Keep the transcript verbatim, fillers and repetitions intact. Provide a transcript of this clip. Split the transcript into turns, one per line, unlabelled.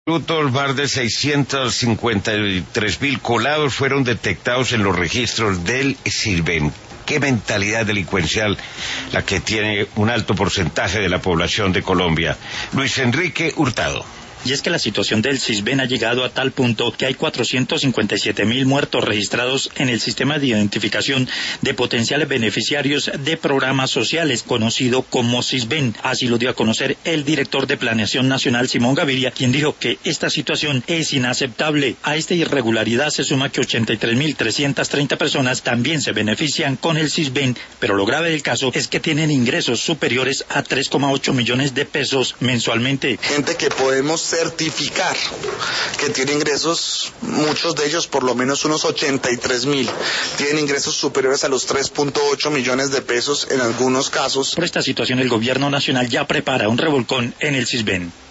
Brutos, más de seiscientos cincuenta y tres mil colados fueron detectados en los registros del SISBEN. Qué mentalidad delincuencial la que tiene un alto porcentaje de la población de Colombia. Luis Enrique Hurtado.
Y es que la situación del SISBEN ha llegado a tal punto que hay cuatrocientos cincuenta y siete mil muertos registrados en el sistema de identificación de potenciales beneficiarios de programas sociales, conocido como SISBEN. Así lo dio a conocer el director de Planeación Nacional, Simón Gaviria, quien dijo que esta situación es inaceptable. A esta irregularidad se suma que ochenta y tres mil trescientas treinta personas también se benefician con el SISBEN, pero lo grave del caso es que tienen ingresos superiores a tres coma ocho millones de pesos mensualmente.
Gente que podemos certificar que tiene ingresos, muchos de ellos por lo menos unos ochenta y tres mil, tienen ingresos superiores a los tres punto ocho millones de pesos en algunos casos.
Por esta situación el gobierno nacional ya prepara un revolcón en el SISBEN.